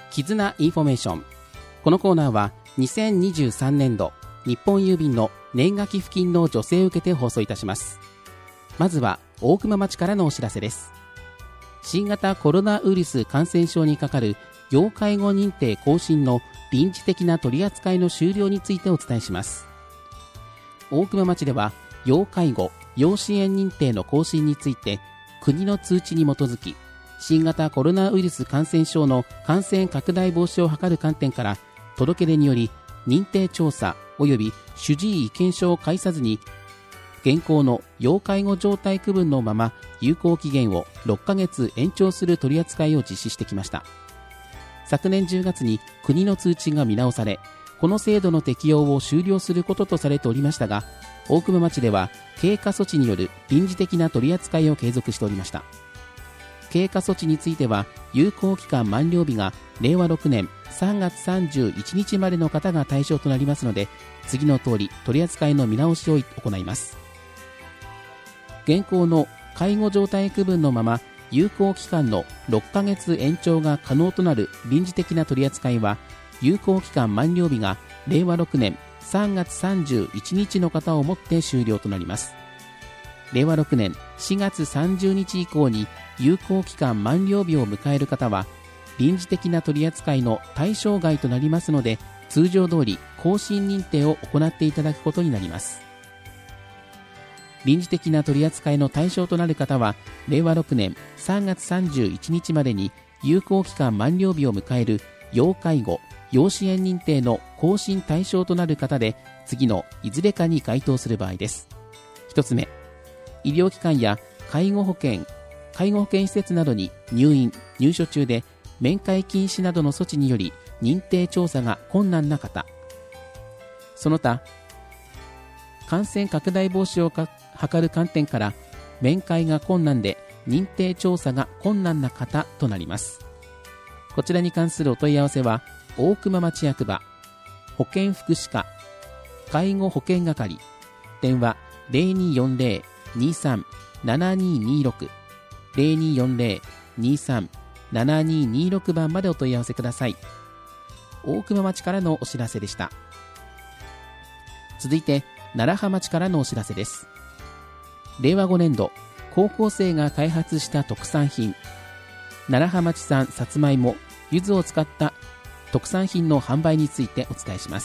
絆インフォメーション。このコーナーは2023年度日本郵便の年賀寄付金の助成を受けて放送いたします。まずは大熊町からのお知らせです。新型コロナウイルス感染症にかかる要介護認定更新の臨時的な取り扱いの終了についてお伝えします。大熊町では要介護・要支援認定の更新について国の通知に基づき、新型コロナウイルス感染症の感染拡大防止を図る観点から届け出により認定調査及び主治医意見書を介さずに現行の要介護状態区分のまま有効期限を6ヶ月延長する取り扱いを実施してきました。昨年10月に国の通知が見直され、この制度の適用を終了することとされておりましたが、大熊町では経過措置による臨時的な取り扱いを継続しておりました。経過措置については有効期間満了日が令和6年3月31日までの方が対象となりますので、次の通り取り扱いの見直しを行います。現行の介護状態区分のまま有効期間の6ヶ月延長が可能となる臨時的な取り扱いは、有効期間満了日が令和6年3月31日の方をもって終了となります。令和6年4月30日以降に有効期間満了日を迎える方は、臨時的な取り扱いの対象外となりますので、通常通り更新認定を行っていただくことになります。臨時的な取り扱いの対象となる方は、令和6年3月31日までに有効期間満了日を迎える要介護・要支援認定の更新対象となる方で、次のいずれかに該当する場合です。1つ目、医療機関や介護保険施設などに入院・入所中で面会禁止などの措置により認定調査が困難な方、その他感染拡大防止を図る観点から面会が困難で認定調査が困難な方となります。こちらに関するお問い合わせは大熊町役場保健福祉課介護保険係、電話 0240-23-7226 0240-23-7226 番までお問い合わせください。大熊町からのお知らせでした。続いて楢葉町からのお知らせです。令和5年度高校生が開発した特産品、楢葉町産さつまいも、柚子を使った特産品の販売についてお伝えします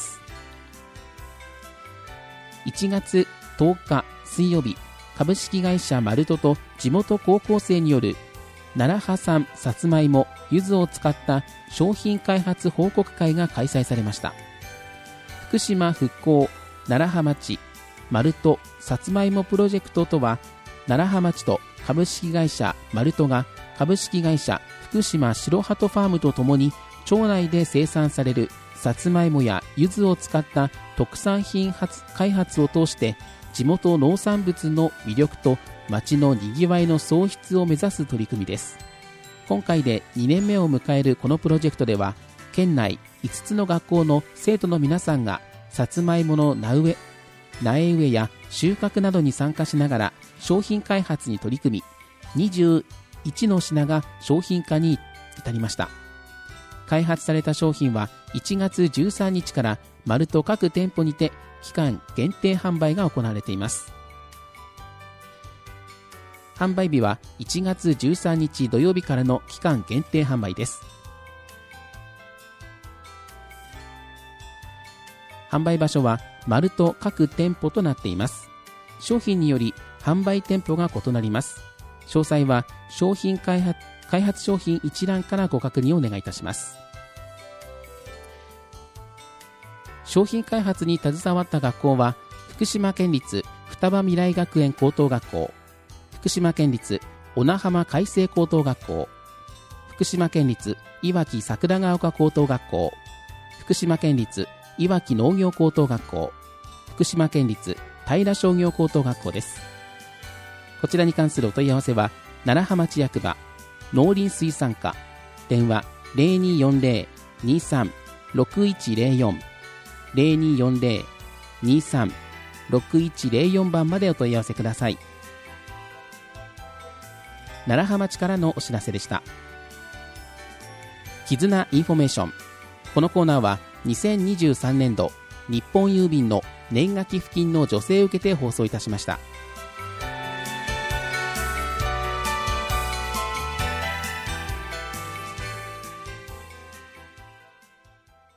。1月10日水曜日、株式会社マルトと地元高校生による楢葉産さつまいも、柚子を使った商品開発報告会が開催されました。福島復興楢葉町マルトさつまいもプロジェクトとは、楢葉町と株式会社マルトが株式会社福島白鳩ファームとともに町内で生産されるさつまいもや柚子を使った特産品開発を通して地元農産物の魅力と町のにぎわいの創出を目指す取り組みです。今回で2年目を迎えるこのプロジェクトでは、県内5つの学校の生徒の皆さんがさつまいもの苗植えや収穫などに参加しながら商品開発に取り組み、21の品が商品化に至りました。開発された商品は1月13日からマルト各店舗にて期間限定販売が行われています。販売日は1月13日土曜日からの期間限定販売です。販売場所はマルト各店舗となっています。商品により販売店舗が異なります。詳細は商品開発商品一覧からご確認をお願いいたします。商品開発に携わった学校は福島県立双葉未来学園高等学校、福島県立小名浜海星高等学校、福島県立いわき桜ヶ丘高等学校、福島県立いわき農業高等学校、福島県立平商業高等学校です。こちらに関するお問い合わせは楢葉町役場農林水産課、電話 0240-23-6104 0240-23-6104 番までお問い合わせください。楢葉町からのお知らせでした。 絆インフォメーション。このコーナーは2023年度日本郵便の年賀寄付金の助成を受けて放送いたしました。